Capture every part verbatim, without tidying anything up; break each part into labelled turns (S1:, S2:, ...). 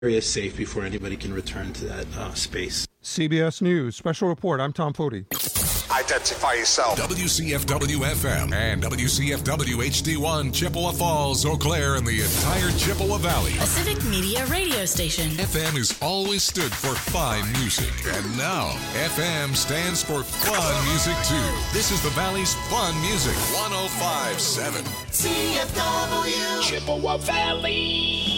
S1: area is safe before anybody can return to that uh, space.
S2: C B S News Special Report. I'm Tom Foti.
S3: Identify yourself.
S4: W C F W F M and W C F W H D one, Chippewa Falls, Eau Claire, and the entire Chippewa Valley.
S5: A civic media radio station.
S4: F M has always stood for fine music, and now F M stands for fun music too. This is the Valley's fun music. one oh five point seven
S3: C F W
S6: Chippewa Valley.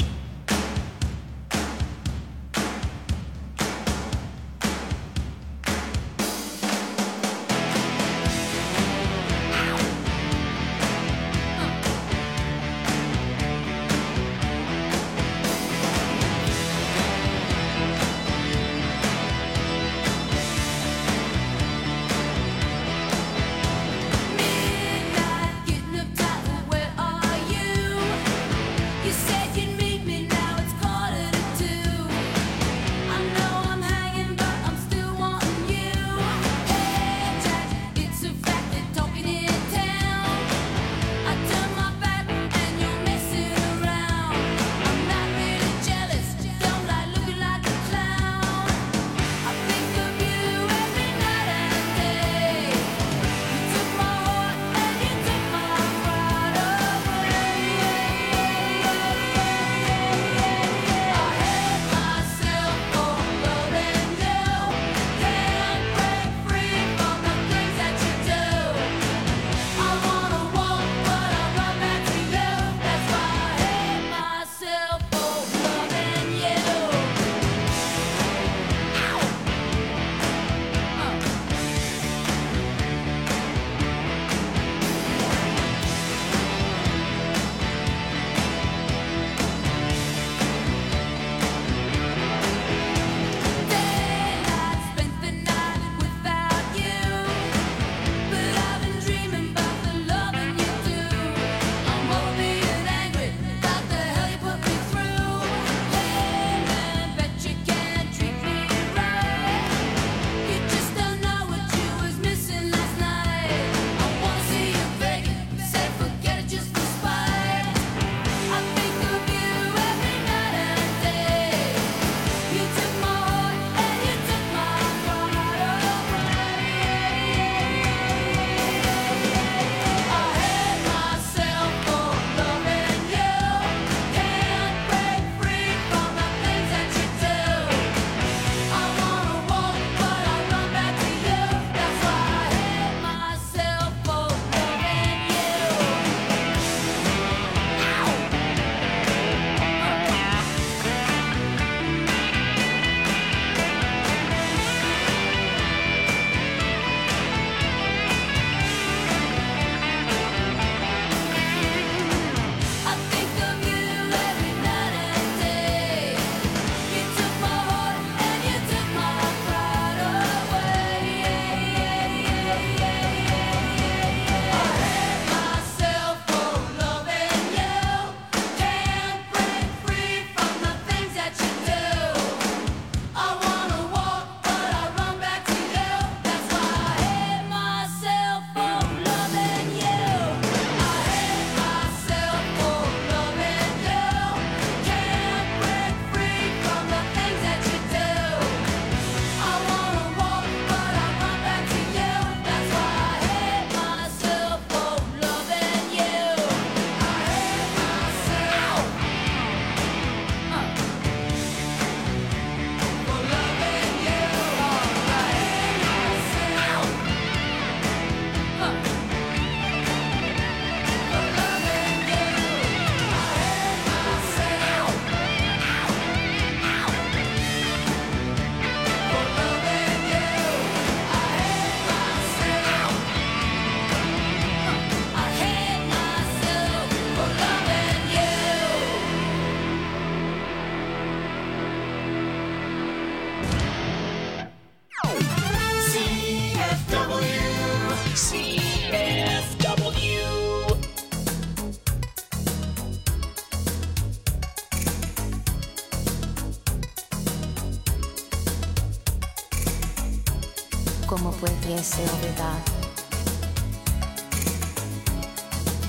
S7: como pudiese olvidar.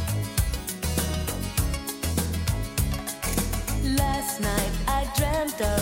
S7: Last night I dreamt of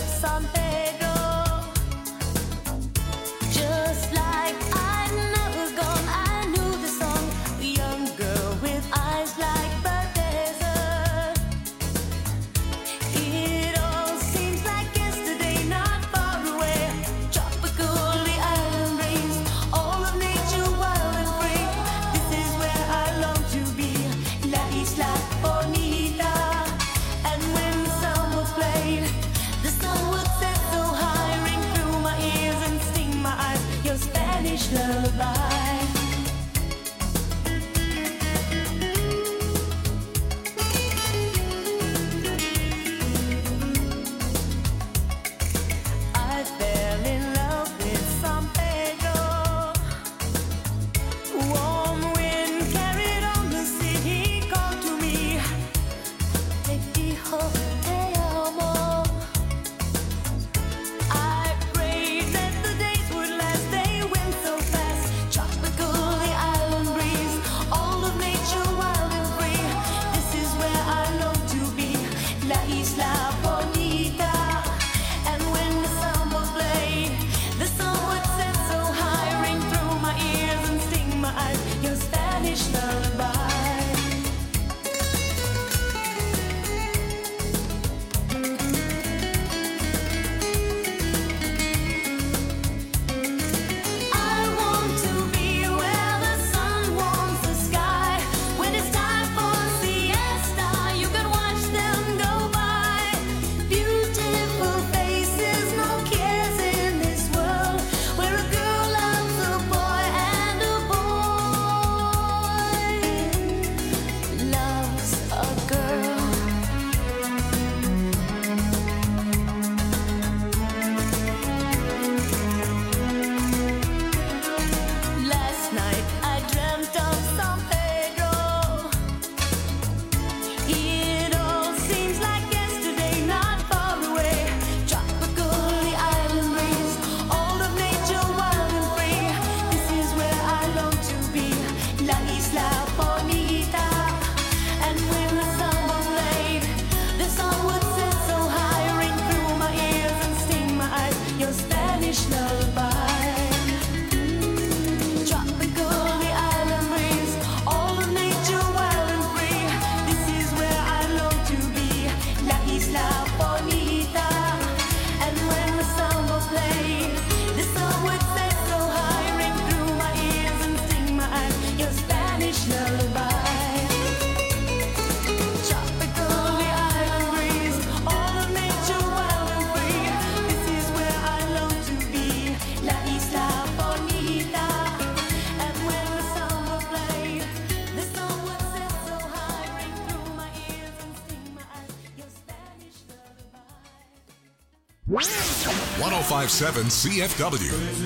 S4: one oh five point seven C F W.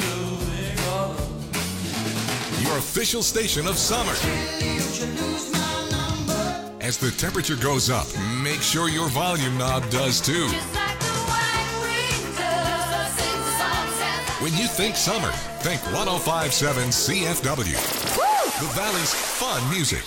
S4: Your official station of summer. As the temperature goes up, make sure your volume knob does too. When you think summer, think one oh five point seven C F W. The Valley's fun music.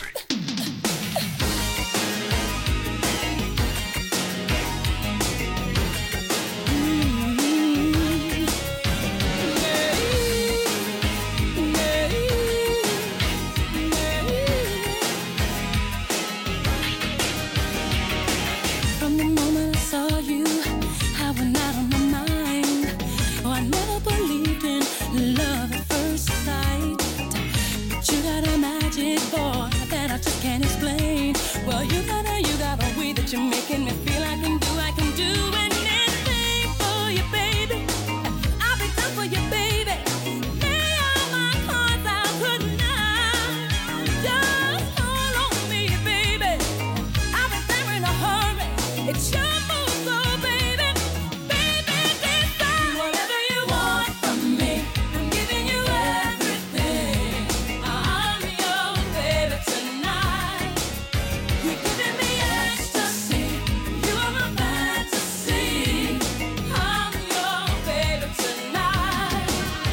S8: You're making me feel I can do, I can do anything for you, baby. I'll be done for you, baby. Lay all my cards out tonight. Just call on me, baby. I'll be there in a hurry. It's your move, so baby. Baby, decide whatever you want from me. I'm giving you everything. I'm your baby tonight. You're giving me ecstasy. You are my fantasy. I'm your baby tonight.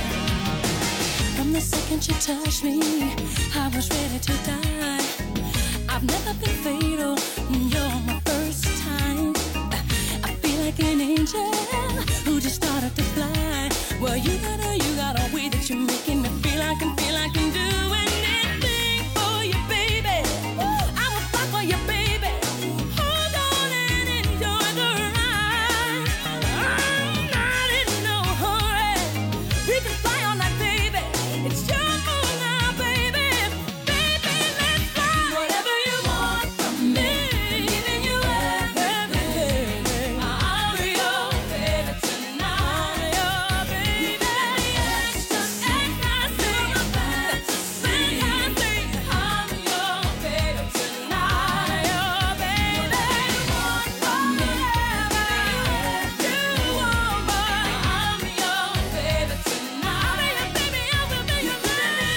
S8: From the second you touched me, I was ready to die. I've never been fatal. You're my first time. I feel like an angel who just started to fly. Well, you got a, you got a way that you're making me feel I can feel I can do anything for you, baby. I will fight for you, baby. Hold on and enjoy the ride. I'm not in no hurry. We can fly all night, baby. It's your move now, baby. Baby, let's fly. Whatever you want from me, giving you everything. I'm your baby tonight. Your baby, ecstasy, ecstasy, fantasy. I'm your baby tonight. Your baby, want from me, you want, but I'm your baby tonight. I'll be your baby, I will be your baby.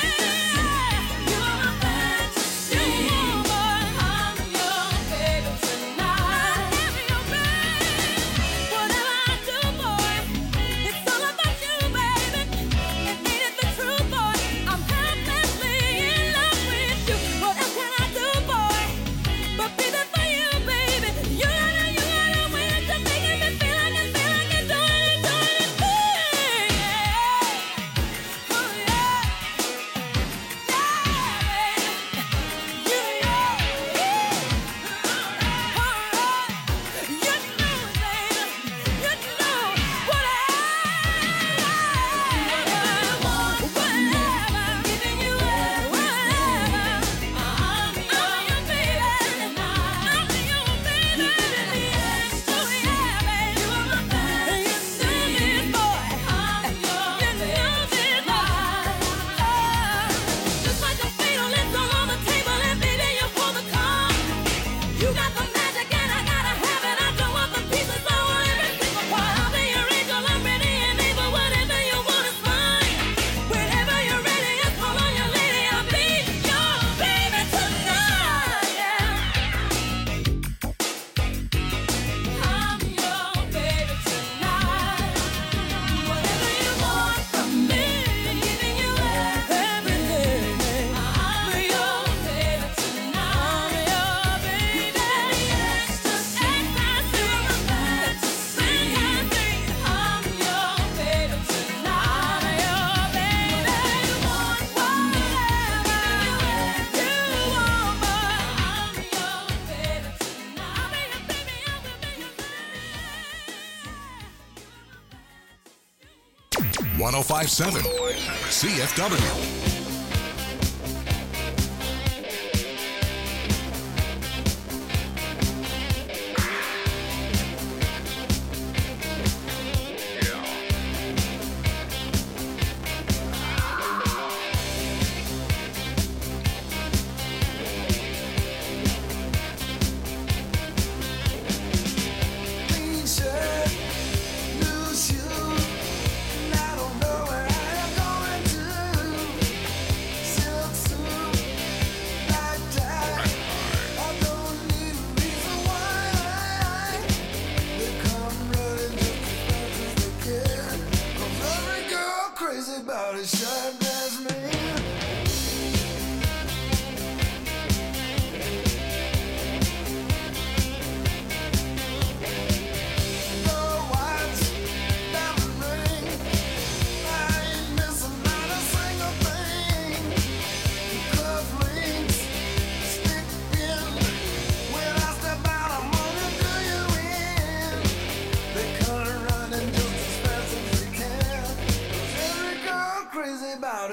S8: You are my fantasy, but I'm your baby tonight. I'm your baby. Whatever I do, boy, it's all about you, baby. And ain't it the truth, boy? I'm helplessly in love with you. What else can I do, boy, but be there for you, baby? You gotta, you gotta win to making me feel I can, feel I can do it, do anything. Oh yeah, yeah, baby. You, you, alright. You know, baby. You know whatever, whatever, giving you whatever. I'm your baby. I'm your baby. Oh yeah, baby. You are my fantasy. You know this, boy. I'm your baby tonight. Just like a fatal list all on the table, and baby, you hold the card. You got the magic, and I gotta have it. I don't want the pieces, I want every single part. I'll be your angel, I'm ready and able. Whatever you want is fine. Whenever you're ready, just call on your lady. I'll be your baby tonight. Yeah. I'm your baby tonight. Whatever you want from me, I'm giving you everything. I'm your baby tonight. I'm your baby. Ecstasy, ecstasy, fantasy. I'm your baby tonight. I'm your baby. You want whatever you want, but I'm your baby tonight. I'll be your baby, I will be your baby.
S4: one oh five point seven C F W.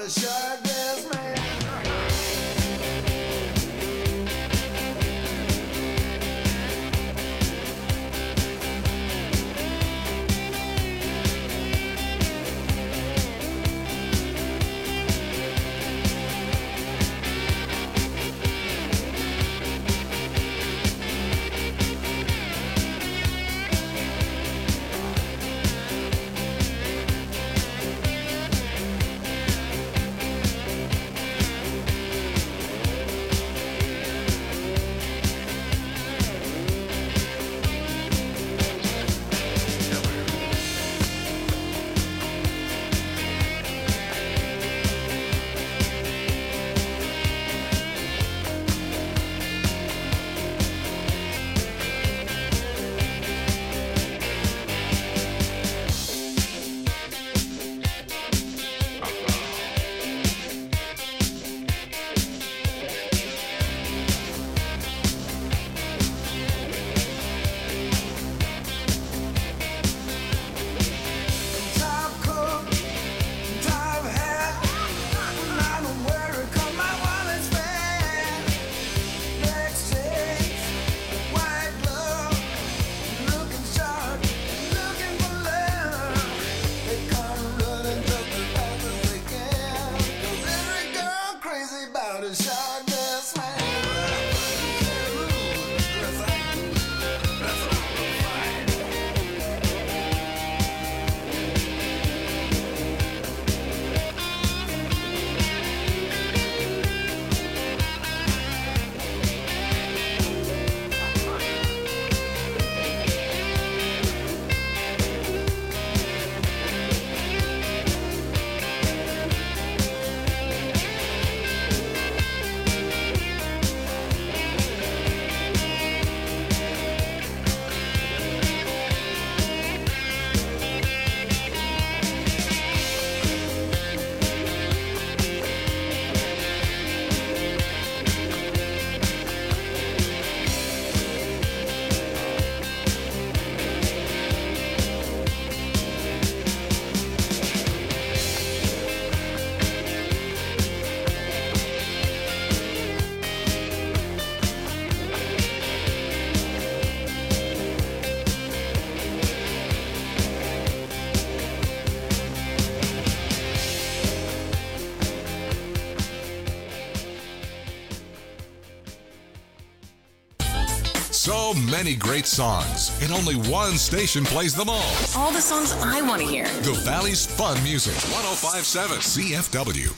S4: So many great songs, and only one station plays them all.
S5: All the songs I want to hear.
S4: The Valley's Fun Music, one oh five point seven C F W.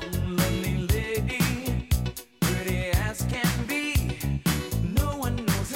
S8: Pretty as can be, no one knows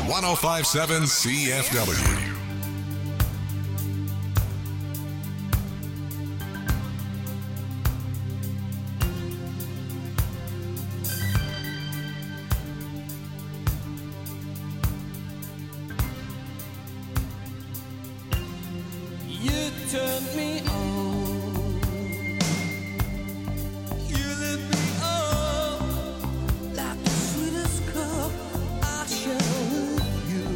S4: one oh five point seven C F W.
S8: You turned me on. You lit me up like the sweetest cup I share with you.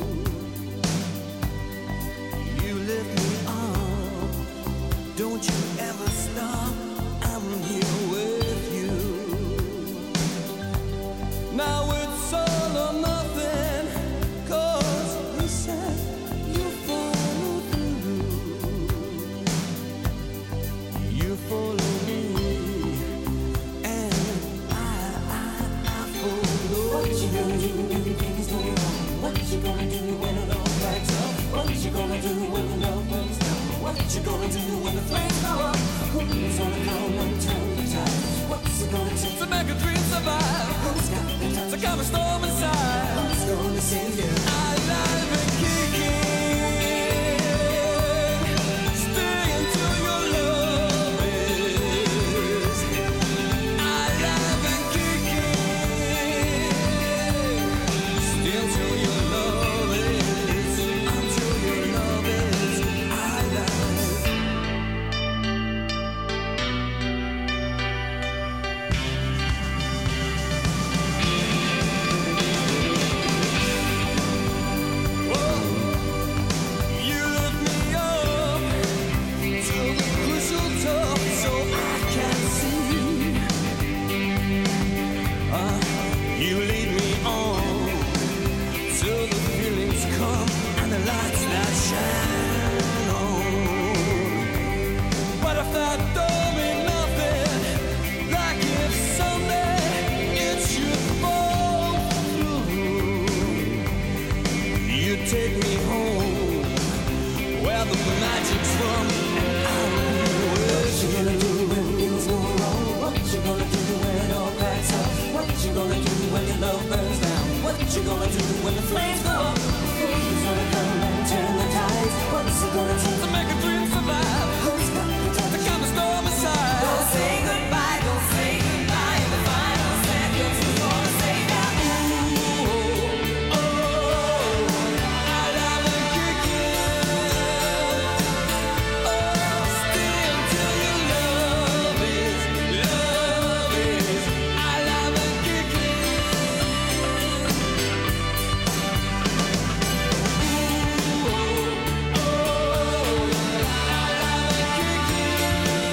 S8: You lit me up. Don't you ever stop. I'm here with you. Now it's all or nothing. 'Cause you said you follow through. You follow me, and I, I, I follow. What you gonna do when the things go wrong? What you gonna do when it all cracks up? What you gonna do when the love burns down? What you gonna do when the flames go up? Who's gonna come and turn the tides? What's it gonna take to make a dream survive? Who's got the time to calm a storm inside? Who's gonna save you? I live and kicking. Stay until your love is. I live and kicking. Stay until your love is. Until your love is. I live. You lift me up to the crucial top so I can see. Uh, you lead me on till the feelings come and the lights that shine on. But if that don't mean nothing, like if someday it should fall through, you take me home where the magic's from, and I'll be with you. What you gonna do when things go wrong? What you gonna do when it all cracks up? What you gonna do when your love burns down? What you gonna do when the flames go up? Who's gonna come and turn the tides? What's it gonna take to make a dream survive? Who's got the time to calm the storm inside? Don't say goodbye, don't say goodbye. In the final seconds, who's gonna say that? Ooh, oh, I love and kicking. Oh, stay until your love is, love is. I love and kicking. Ooh, oh, I love and kicking.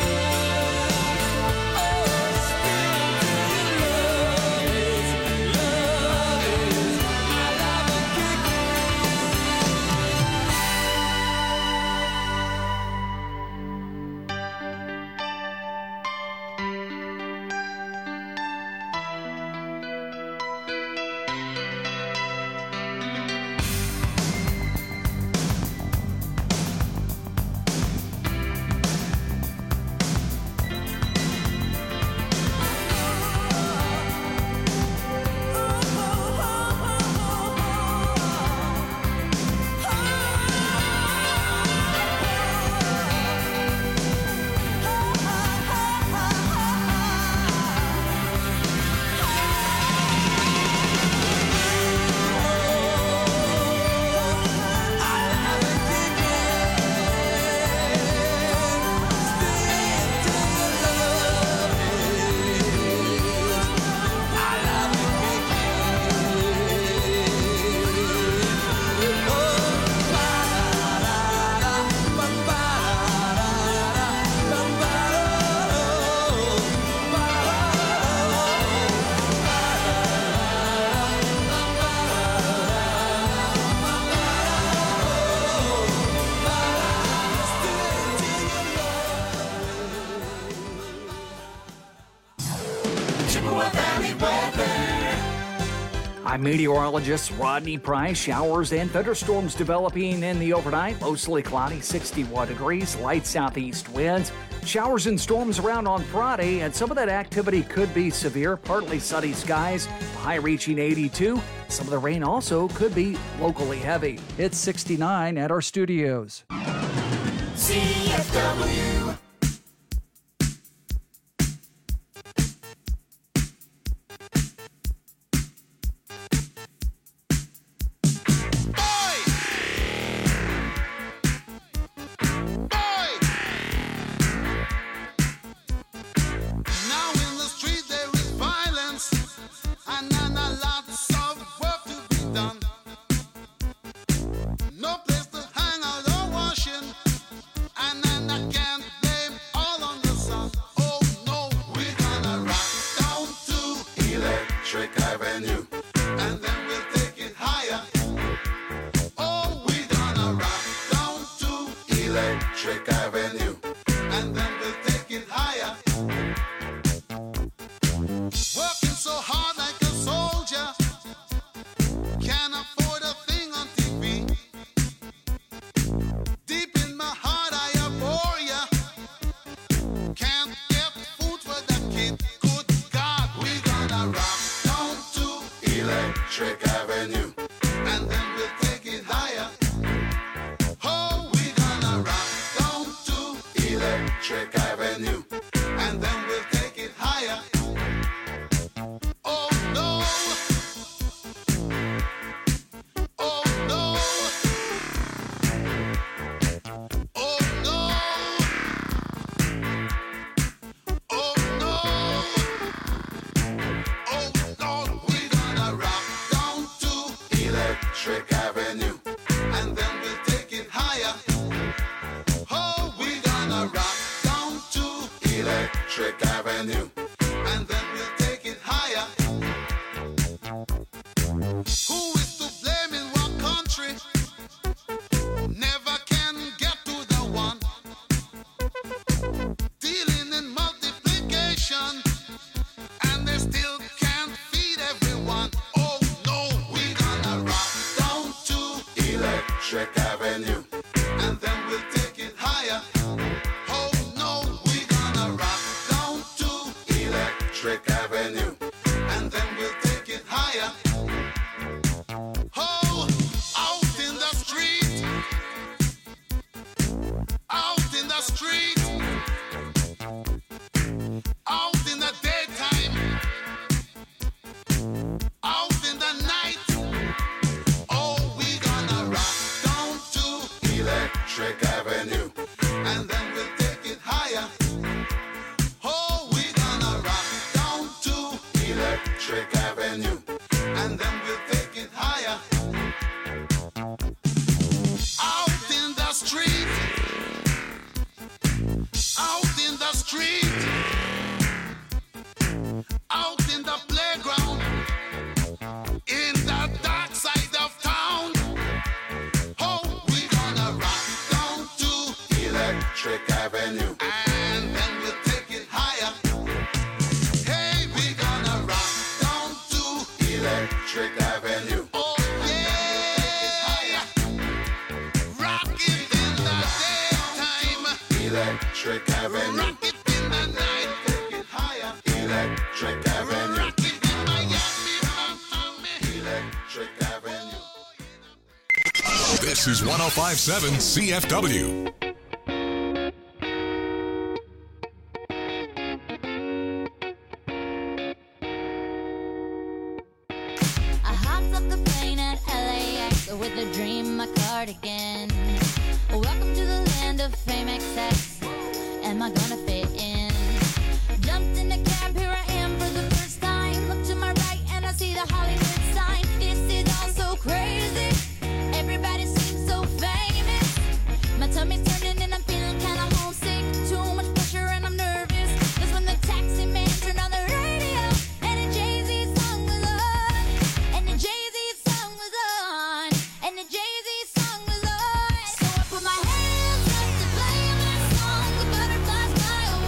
S8: Oh, stay until your love is, love is. I love and kicking.
S6: I'm meteorologist Rodney Price. Showers and thunderstorms developing in the overnight. Mostly cloudy, sixty-one degrees, light southeast winds. Showers and storms around on Friday, and some of that activity could be severe. Partly sunny skies, the high reaching eighty-two. Some of the rain also could be locally heavy. It's sixty-nine at our studios.
S3: C F W.
S4: This is one oh five point seven C F W.
S7: I hopped off the plane at L A X with a dream, my cardigan. Welcome to the land of fame excess. Am I gonna fit in? Jumped in the cab, here I am for the first time. Look to my right and I see the Hollywood sign. This is all so crazy. Everybody seems so famous. My tummy's turning and I'm feeling kinda homesick. Too much pressure and I'm nervous. That's when the taxi man turned on the radio and the Jay-Z song was on. And the Jay-Z song was on. And the Jay-Z song was on. So I put my hands up to play my song. The butterflies fly away.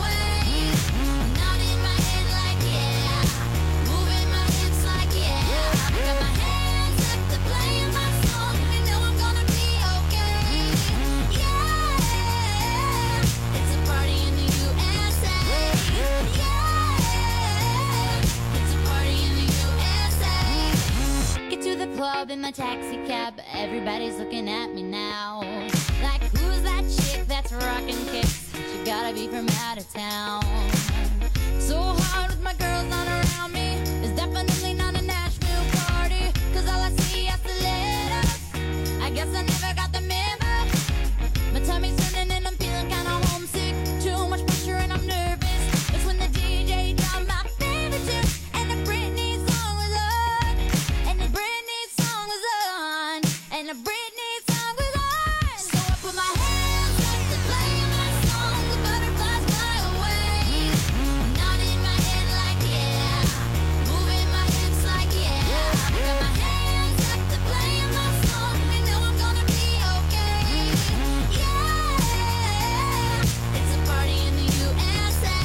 S7: club in my taxi cab, everybody's looking at me now. Like, who's that chick that's rocking kicks? She gotta be from out of town. So hard with my girls on around me. It's definitely not a Nashville party, cause all I see are stilettos. I guess I never got the memo. My tummy's turning and I'm feeling kinda homesick. Too much pressure and I'm nervous. It's when the D J dropped my favorite tune, and the Britney song was on. And the Britney song was on. And the Britney song was on. So I put my hands up to play my song. The butterflies fly away. Nodding my head like yeah. Moving my hips like yeah. Got my hands up to play my song. You know I'm gonna be okay. Yeah. It's a party in the U S A.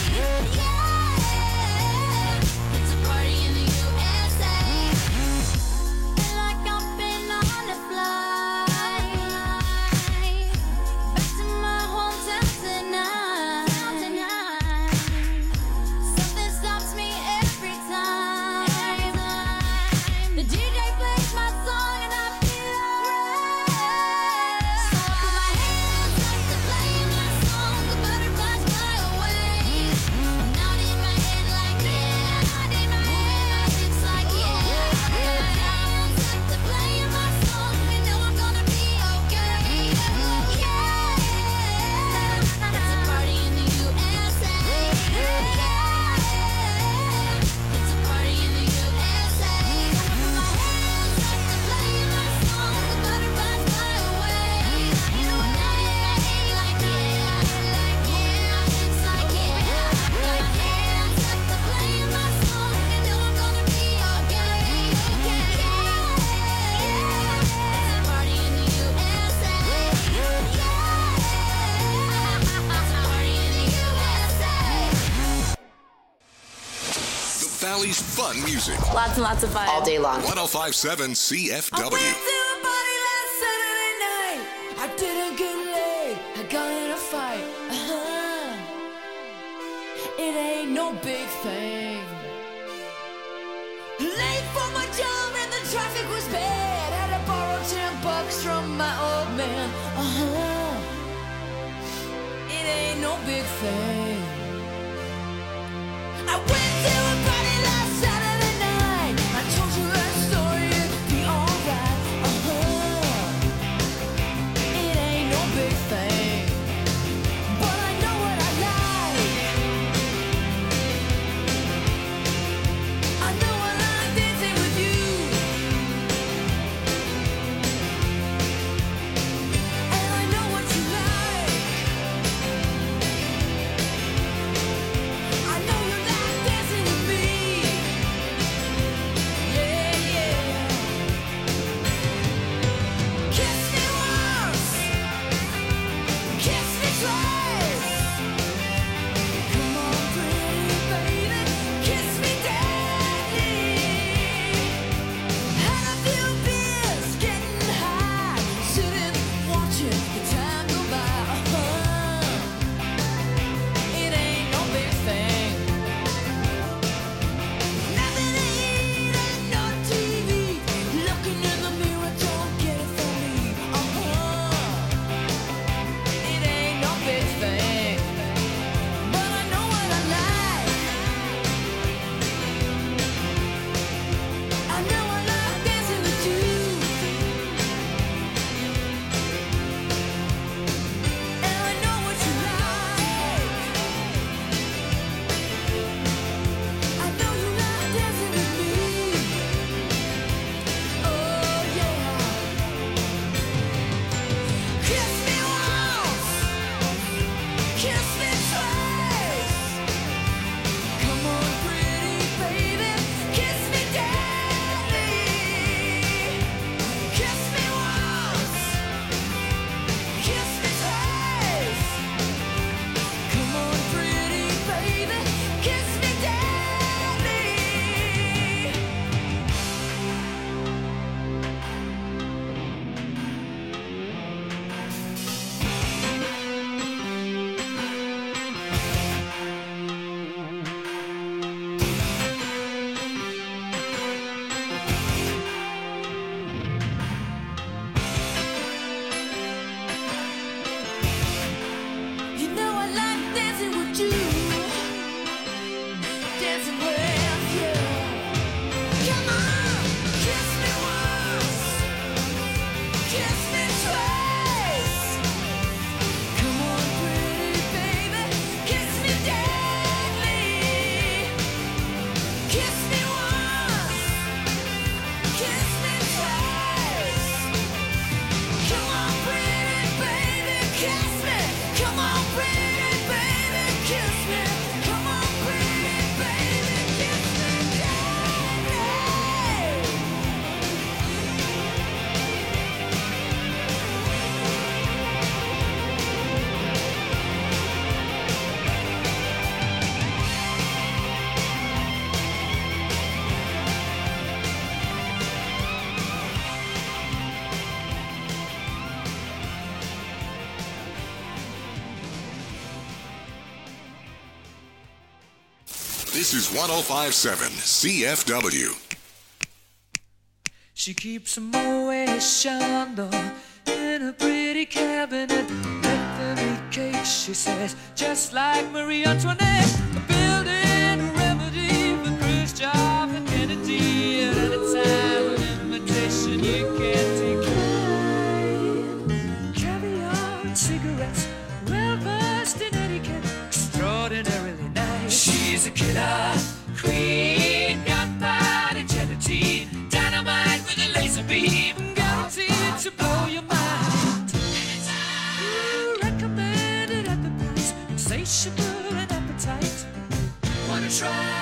S7: Yeah. It's a party in the U S A. Feel like I've been on a flight back to my hometown tonight. Something stops me every time. The D J plays my song and I feel alright. So I put my hands up to play my song. The butterflies fly away. Nodding my head like yeah. Moving my hips like yeah. Got my hands up to play my song. You know I'm gonna be okay. Yeah. It's a party in the U S A. Yeah. It's a party in the U S A. I put my hands up to play my song. The butterflies fly away. Nodding my head like yeah. Moving my hips like yeah. Got my hands up to play my song. You know I'm gonna be okay. Yeah. It's a party in the U S A. Yeah. It's a party in the U S A.
S4: The Valley's fun music.
S5: Lots and lots of fun.
S9: All day long.
S4: one oh five point seven C F W.
S8: I went to a party last Saturday night. I didn't get laid. I got in a fight. Uh-huh. It ain't no big thing. Late for my job and the traffic was bad. Had to borrow ten bucks from my old man. Uh-huh. It ain't no big thing. I went to a party last Saturday night. I told you that story, it'd be alright. Uh-huh. It ain't no big thing, but I know what I like. I know I like dancing with you, and I know what you like. Come on, kiss me once, kiss me twice. Come on, pretty baby, kiss me deadly. Kiss me once, kiss me twice. Come on, pretty baby, kiss me. Come on, pretty baby, kiss me. Come on, pretty baby, kiss me deadly.
S4: This is one oh five point seven C F W.
S8: She keeps a Moet Chandon in a pretty cabinet. Let them eat cake, she says, just like Marie Antoinette. Building a remedy for Khrushchev and Kennedy. At any time, an invitation you can't decline. Caviar and cigarettes, well versed in etiquette, extraordinarily nice. She's a killer queen, gunpowder gelatine, dynamite with a laser beam, guaranteed to blow your mind. Ooh, recommended at the price, insatiable and appetite. Wanna try?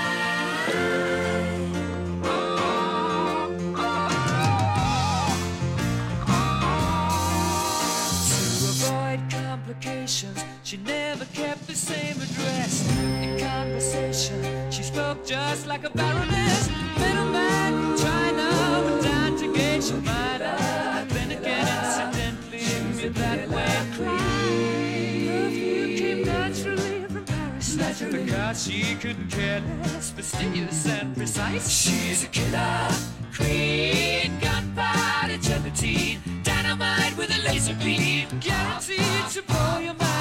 S8: To avoid complications, she never kept the same address. In conversation, she spoke just like a baroness. Middleman from China went down to gauge your might have been again incidentally with that way clean. Perfume came naturally from Paris, naturally, because she couldn't care less, fastidious and precise. She's a killer queen, gunpowder gelatine, dynamite with a laser beam, guaranteed to blow your mind.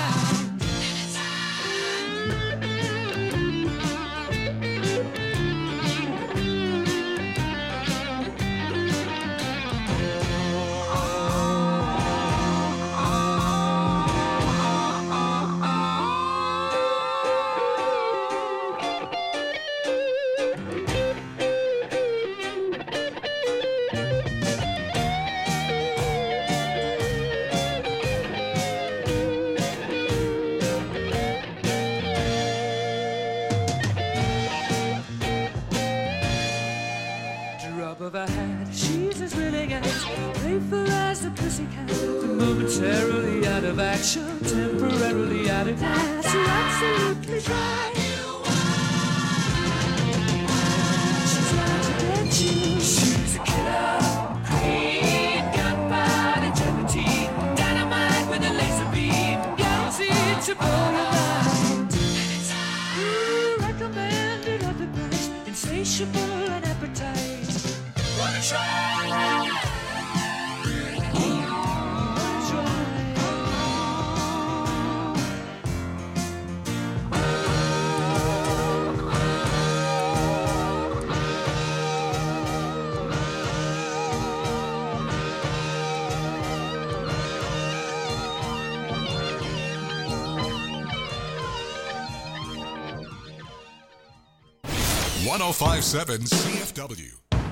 S8: Drop of a hat, she's as willing as playful as a pussycat. Momentarily out of action, temporarily out of class. You're absolutely right. She's out to get you. She's a killer queen, gunpowder gelatine, dynamite with a laser beam, guaranteed to blow your mind. Ooh, recommended at the price, insatiable and appetite. Wanna try?
S4: one oh five point seven C F W.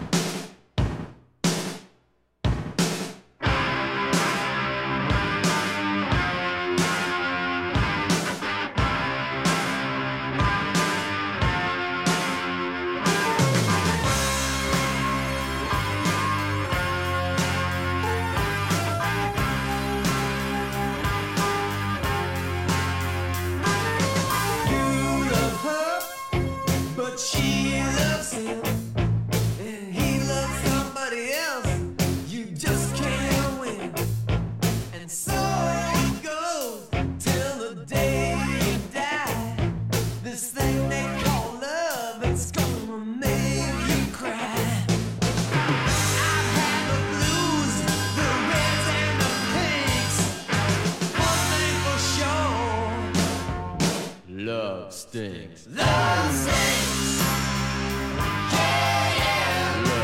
S3: She loves him, and he loves somebody else. You just can't win, and so it goes till the day you die. This thing they call love, it's gonna make you cry. I've had the blues, the reds and the pinks. One thing for sure, love stinks. Love stinks. Yeah, yeah.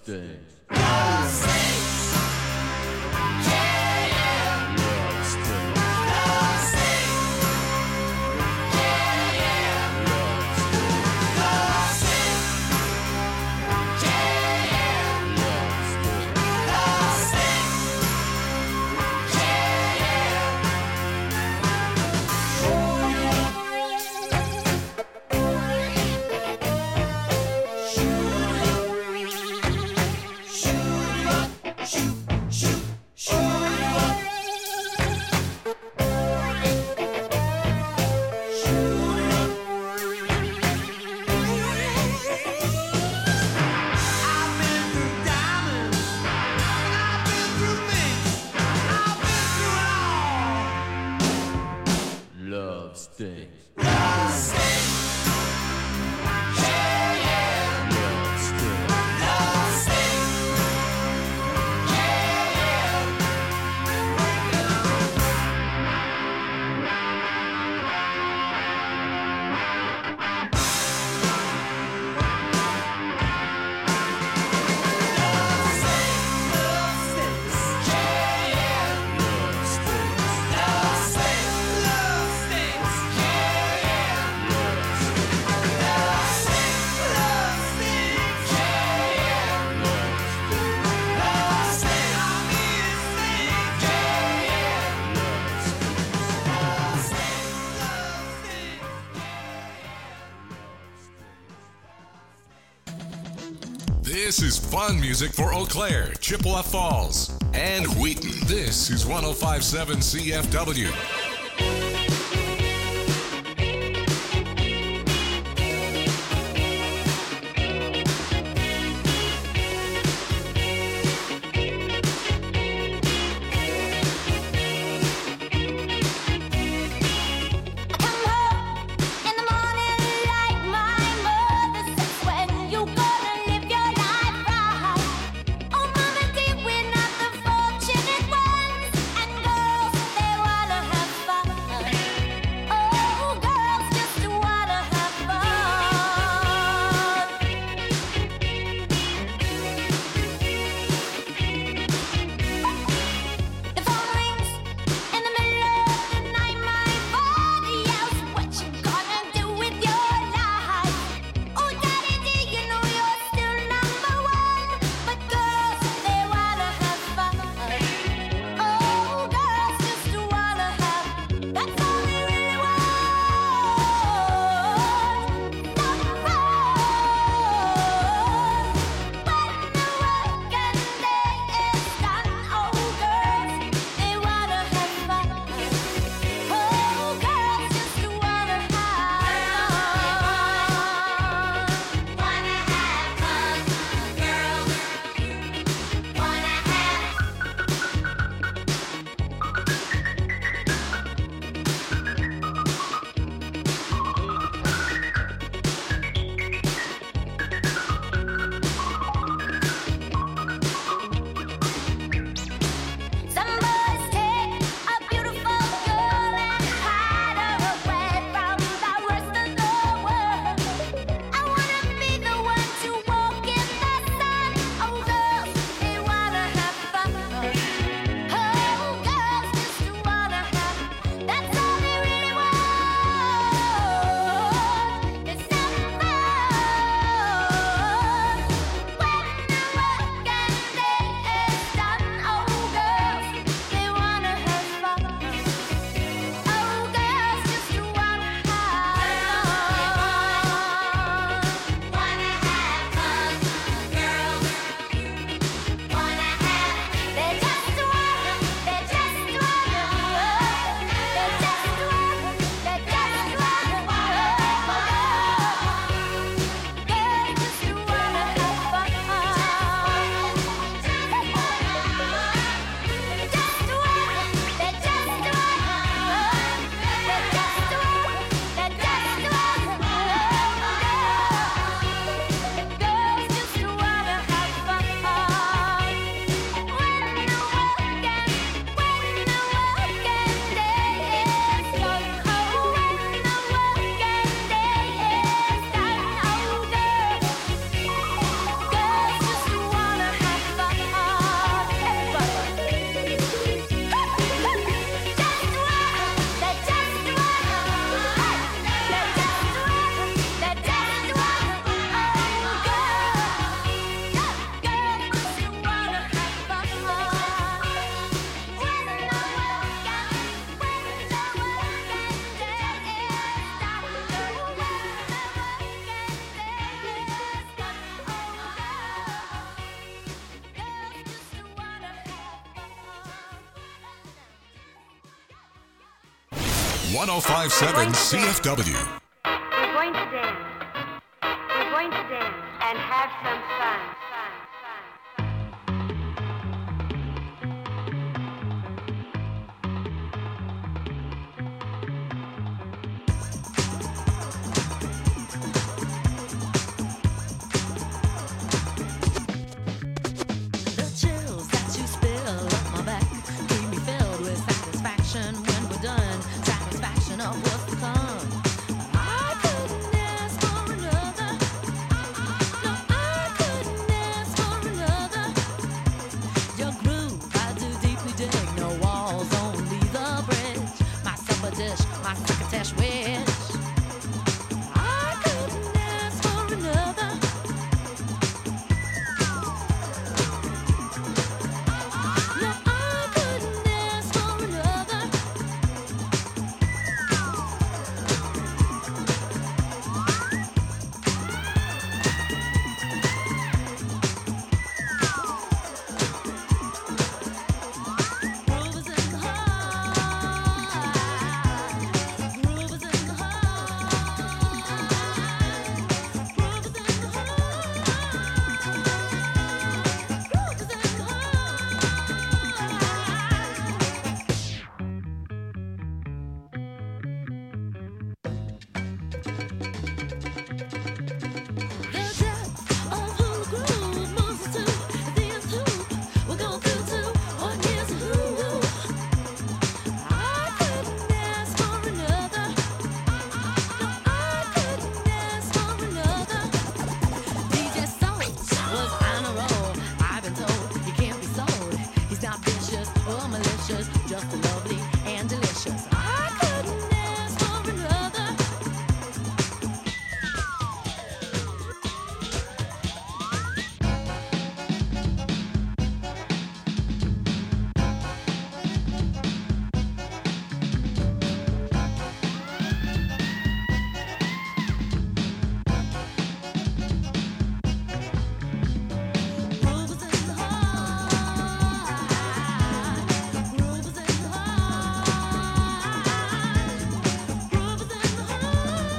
S9: stings.
S3: Love stinks.
S9: Love stings.
S3: Love stinks. Yeah, yeah.
S9: Love stings.
S3: Love stinks. Yeah, yeah. Love stinks. Love stinks. Yeah, yeah.
S9: Love stings.
S3: Love stinks. Love stinks. Yeah, yeah. Love stinks. Love stinks. Love stinks. Yeah, yeah. Love stinks. I mean it stinks. Yeah, yeah. Love stinks. Love stinks.
S4: This is fun music for Eau Claire, Chippewa Falls, and Wheaton. This is one oh five point seven C F W.
S7: Come home in the morning like my mother says. When you gonna live your life right? Oh, mama dear, we're not the fortunate ones. And girls, they wanna have
S4: one oh five point seven C F W.
S10: We're going to dance. We're going to dance and have some fun.
S8: The chills that you spill up my back keep me filled with satisfaction when we're done. Satisfaction of what's to come. I couldn't ask for another. No, I couldn't ask for another. Your groove, I do deeply dig. No walls, only the bridge. My supper dish, my crocketesh wish. I couldn't ask for another. No, I couldn't ask for another. Groove is in the heart. Groove is in the heart. Groove is in the heart. Groove is in the The depth of who groove moves us to this hoop. We're going through to what is who. I couldn't ask for another. No, I couldn't ask for another. D J Soul was on a roll. I've been told he can't be sold. He's not vicious or malicious, just lovely and delicious. I couldn't ask for another. Groove is in the heart. Groove is in the heart. Groove is in the heart.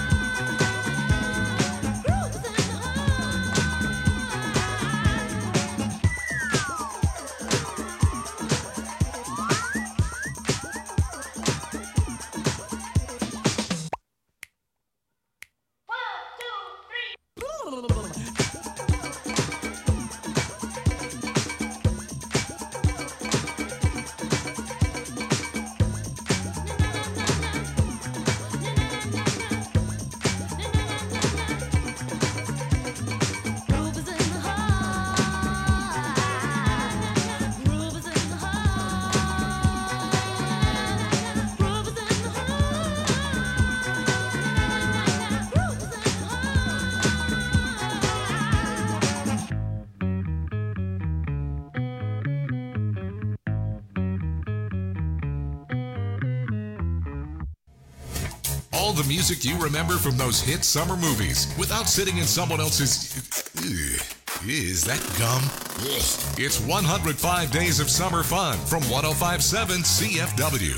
S8: Groove is in the Groove is in the heart. Groove is in the heart. Groove is in the heart. Groove is in the
S4: All the music you remember from those hit summer movies without sitting in someone else's. Ugh, is that gum? Ugh. It's one hundred five Days of Summer Fun from one oh five point seven C F W.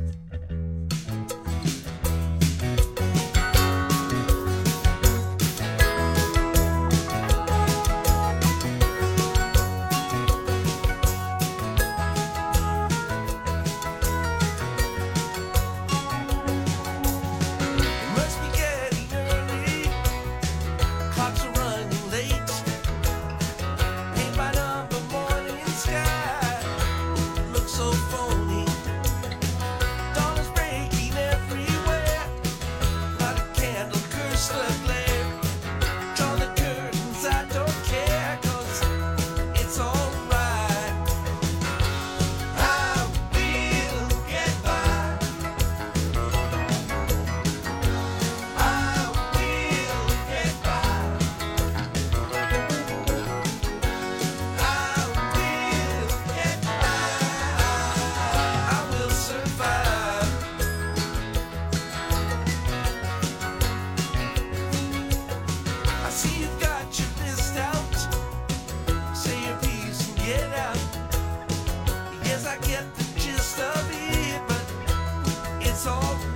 S3: It must be getting early. Clocks are running late. Paint by number morning sky looks so phony. Dawn is breaking everywhere. Light a candle, curse the glare. Draw the curtains, I don't care, 'cause it's alright. I will get by. I will get by. I will get by. I will survive. I see you've got your list out. Say your piece and get out. Yes, I get the gist of it, but it's all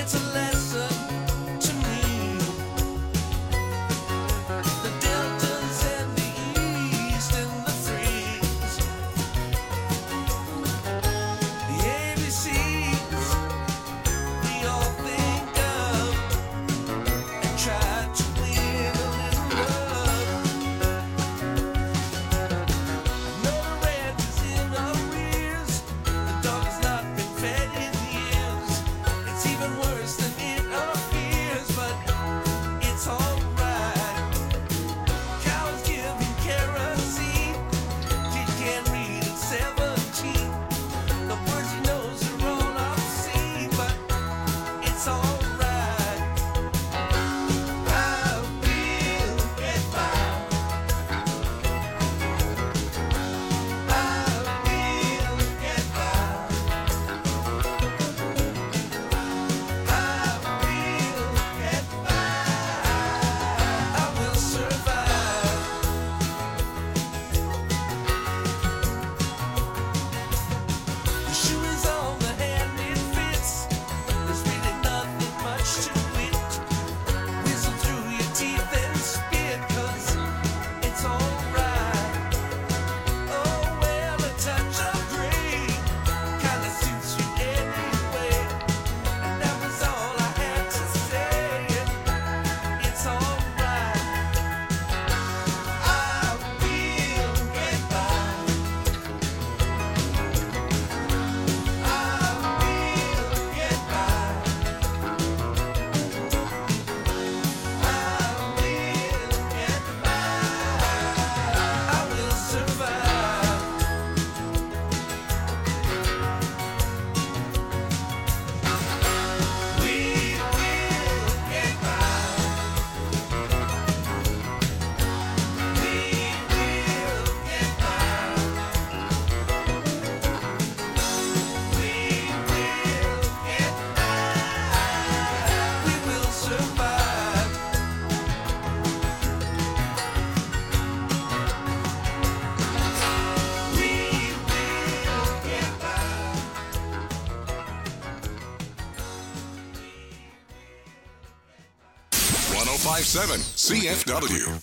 S3: It's a lesson to me. The deltas and the east and the threes, the A B Cs we all think of and try to win a little love. I know the rent is in arrears, the dog's not been fed in years. It's even worse than it appears, but it's alright. Cows giving kerosene, kid can't read at seventeen. The words he knows are all obscene, but it's alright. I will get by. I will get by. I will get by. I will survive. The shoe is on the hand it fits. There's really nothing much to it. Whistle through your teeth and spit, 'cause it's alright. Oh well, a touch of gray kinda suits you anyway. And that was all I had to say. It's alright. I will get by. I will get by. I will get by. I will survive. We will get by. We will get by. We will get by. We will survive. We will get by.
S4: one oh five point seven C F W.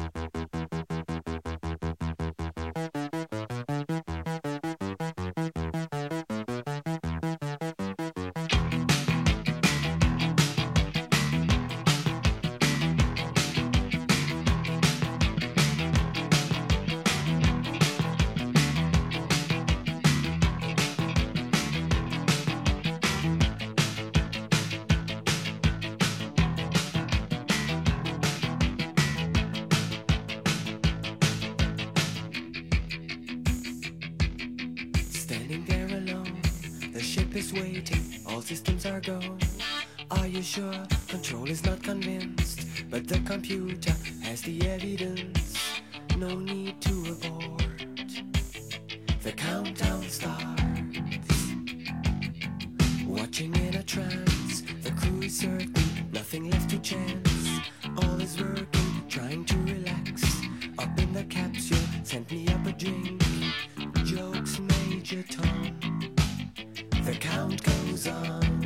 S3: Standing there alone, the ship is waiting, all systems are go. Are you sure? Control is not convinced, but the computer has the evidence. No need to abort. The countdown starts. Watching in a trance, the crew is certain, nothing left to chance. All is working, trying to relax. Up in the capsule, sent me up a drink. Jokes, Major Tom. The count goes on.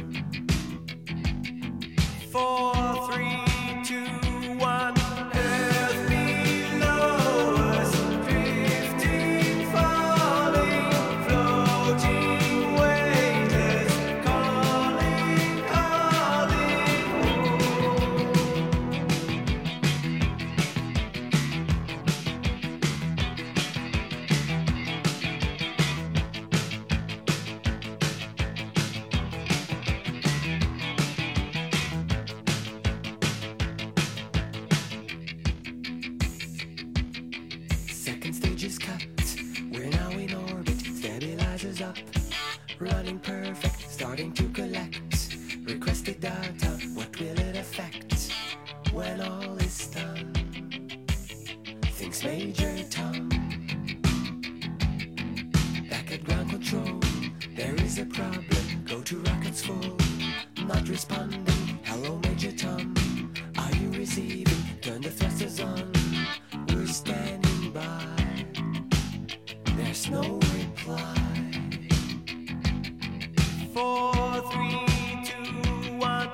S3: Four, three, two, one. Earth below us, drifting, falling, floating, waiters, calling, calling home. Second stage is cut. We're now in orbit. Stabilizers up. Running perfect. Starting to collect. Requested data. What will it affect when all is done? Thinks Major Tom. Back at ground control. There is a problem. Go to rockets full. Not responding. Hello, Major Tom. Are you receiving? Turn the thrusters on. We're standing by. There's no reply. Four, three, two, one.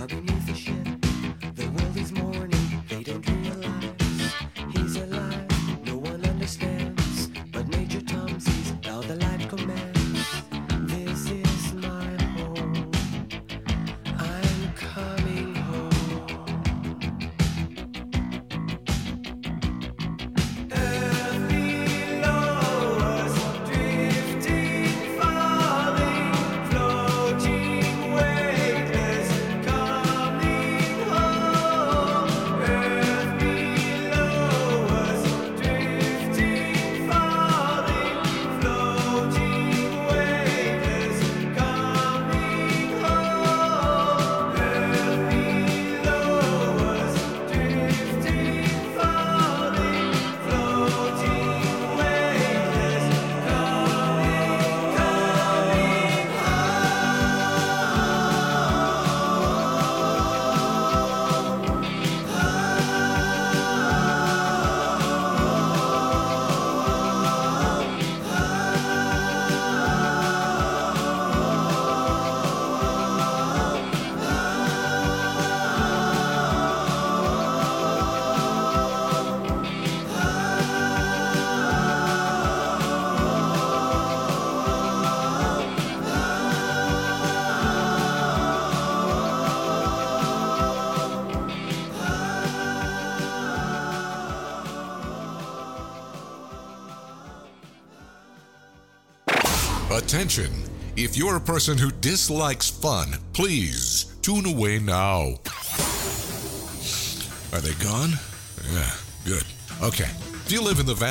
S3: far beneath the ship. The world is mourning, they don't realize he's alive. No one understands, but Major Tom sees how the light commands. This is my home. I'm coming home. Earth below us, drifting, falling, floating, weightless, coming home. Earth below us, drifting, falling, floating, weightless, coming home. Earth below us, drifting, falling, floating, weightless,
S4: Attention! If you're a person who dislikes fun, please tune away now. Are they gone? Yeah, good. Okay. If you live in the valley,